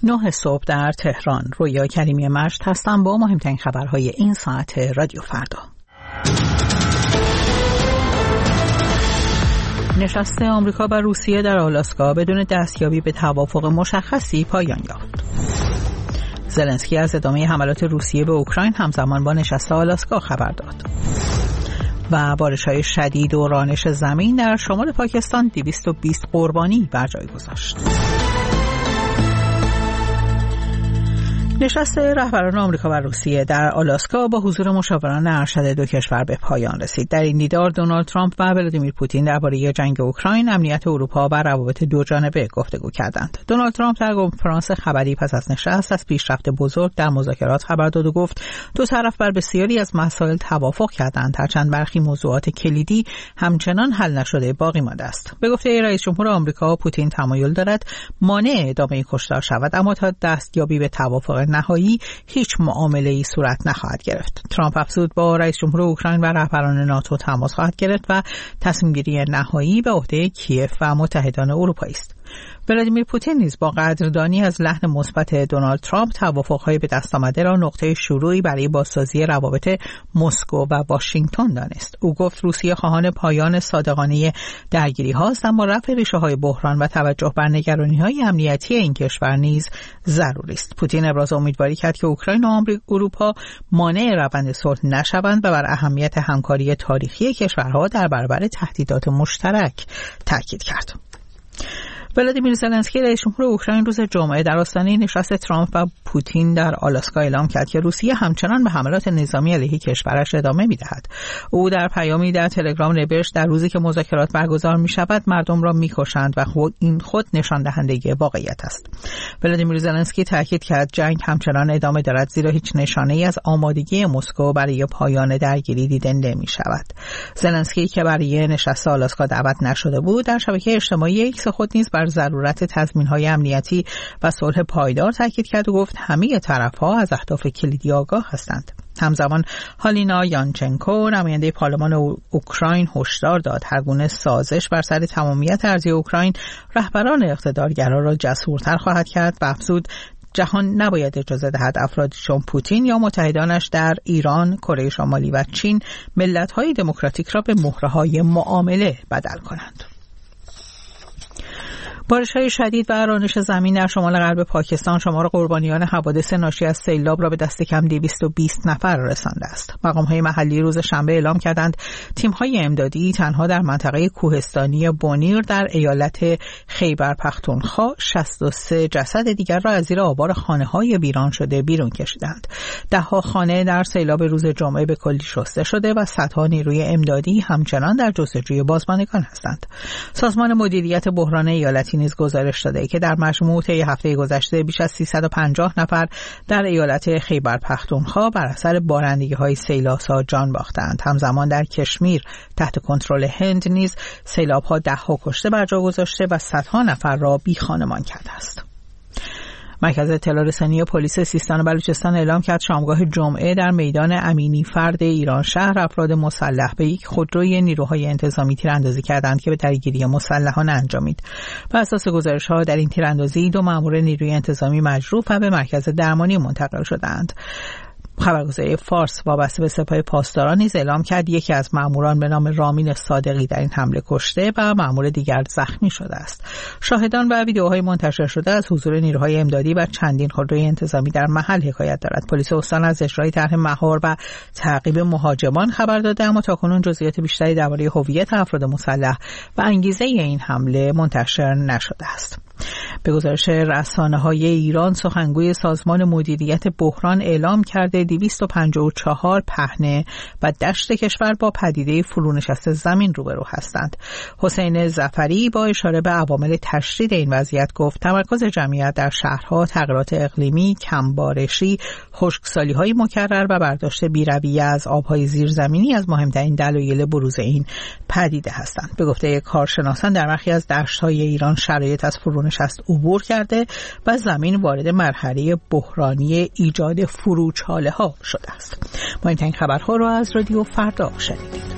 9 صبح در تهران. رویا کریمی مشت هستم با مهمترین خبرهای این ساعت رادیو فردا. نشست آمریکا و روسیه در آلاسکا بدون دستیابی به توافق مشخصی پایان یافت. زلنسکی از ادامه حملات روسیه به اوکراین همزمان با نشست آلاسکا خبر داد. و بارش‌های شدید و رانش زمین در شمال پاکستان 220 قربانی بر جای گذاشت. نشست رهبران آمریکا و روسیه در آلاسکا با حضور مشاوران ارشد دو کشور به پایان رسید. در این دیدار دونالد ترامپ و ولادیمیر پوتین درباره جنگ اوکراین، امنیت اروپا و روابط دوجانبه گفتگو کردند. دونالد ترامپ در کنفرانس خبری پس از نشست از پیشرفت بزرگ در مذاکرات خبر داد و گفت دو طرف بر بسیاری از مسائل توافق کردند، هرچند برخی موضوعات کلیدی همچنان حل نشده باقی مانده است. به گفته رئیس جمهور آمریکا، پوتین تمایل دارد مانع ادامه کشتار شود، اما تا دستیابی به توافق نهایی هیچ معامله‌ای صورت نخواهد گرفت. ترامپ افزود با رئیس جمهور اوکراین و رهبران ناتو تماس خواهد گرفت و تصمیم‌گیری نهایی به عهده کیف و متحدان اروپایی است. ولادیمیر پوتین نیز با قدردانی از لحن مثبت دونالد ترامپ توافق‌های به دست آمده را نقطه شروعی برای بازسازی روابط مسکو و واشنگتن دانست. او گفت روسیه خواهان پایان صادقانه درگیری‌هاست، اما رفع ریشه‌های بحران و توجه بر نگرانی‌های امنیتی این کشور نیز ضروری است. پوتین ابراز امیدواری کرد که اوکراین و اروپا مانع روند صلح نشوند و بر اهمیت همکاری تاریخی کشورها در برابر تهدیدات مشترک تاکید کرد. ولادیمیر زلنسکی رئیس جمهور اوکراین روز جمعه در آستانه نشست ترامپ و پوتین در آلاسکا اعلام کرد که روسیه همچنان به حملات نظامی علیه کشورش ادامه می‌دهد. او در پیامی در تلگرام نوشت در روزی که مذاکرات برگزار می‌شود مردم را می‌کشند و این خود نشان دهنده واقعیت است. ولادیمیر زلنسکی تاکید کرد جنگ همچنان ادامه دارد، زیرا هیچ نشانه‌ای از آمادگی مسکو برای پایان درگیری دیده نمی‌شود. زلنسکی که برای نشست آلاسکا دعوت نشده بود، در شبکه اجتماعی ایکس خود نیز بر ضرورت تضمین‌های امنیتی و صلح پایدار تاکید کرد و گفت همه طرف‌ها از اهداف کلیدی آگاه هستند. همزمان هالینا یانچنکو نماینده پارلمان اوکراین هشدار داد هرگونه سازش بر سر تمامیت ارضی اوکراین رهبران اقتدارگرا را جسورتر خواهد کرد و افزود جهان نباید اجازه دهد افرادی چون پوتین یا متحدانش در ایران، کره شمالی و چین ملت‌های دموکراتیک را به مهره‌های معامله بدل کنند. بارش‌های شدید و رانش زمین در شمال غرب پاکستان شمار قربانیان حوادث ناشی از سیلاب را به دست کم 220 نفر رسانده است. مقام‌های محلی روز شنبه اعلام کردند تیم‌های امدادی تنها در منطقه کوهستانی بونیر در ایالت خیبر پختونخوا 63 جسد دیگر را از زیر آوار خانه‌های ویران شده بیرون کشیدند. ده‌ها خانه در سیلاب روز جمعه به کلی شسته شده و صدها نیروی امدادی همچنان در جستجوی بازماندگان هستند. سازمان مدیریت بحران ایالتی نیز گزارش داده که در مجموع طی هفته گذشته بیش از 350 نفر در ایالت خیبر پختونخوا بر اثر بارندگی‌های سیلاب‌ها جان باختند. همزمان در کشمیر تحت کنترل هند نیز سیلاب‌ها ده‌ها کشته بر جا گذاشته و صدها نفر را بی‌خانمان کرده است. مرکز اطلاع رسانی پلیس سیستان و بلوچستان اعلام کرد شامگاه جمعه در میدان امینی فرد ایران شهر افراد مسلح به یک خودروی نیروهای انتظامی تیراندازی کردند که به درگیری مسلحانه انجامید. بر اساس گزارش‌ها در این تیراندازی 2 مأمور نیروی انتظامی مجروح و به مرکز درمانی منتقل شدند. خبرگزاری فارس وابسته به سپاه پاسداران نیز اعلام کرد یکی از ماموران به نام رامین صادقی در این حمله کشته و مامور دیگر زخمی شده است. شاهدان و ویدیوهای منتشر شده از حضور نیروهای امدادی و چندین خودروی انتظامی در محل حکایت دارد. پلیس استان از اجرای طرح مهار و تعقیب مهاجمان خبر داده، اما تاکنون جزئیات بیشتری درباره هویت افراد مسلح و انگیزه این حمله منتشر نشده است. به گزارش رسانه‌های ایران، سخنگوی سازمان مدیریت بحران اعلام کرده 254 پهنه و دشت کشور با پدیده فرونشست زمین روبرو هستند. حسین ظفری با اشاره به عوامل تشدید این وضعیت گفت تمرکز جمعیت در شهرها، تغییرات اقلیمی، کمبارشی، خشکسالی‌های مکرر و برداشت بی‌رویه از آب‌های زیرزمینی از مهمترین دلایل بروز این پدیده هستند. به گفته کارشناسان در برخی از دشت‌های ایران شرایط از فرونشست عبور کرده و زمین وارد مرحله بحرانی ایجاد فروچاله‌ها شده است. مهمترین خبرها را از رادیو فردا شنیدید.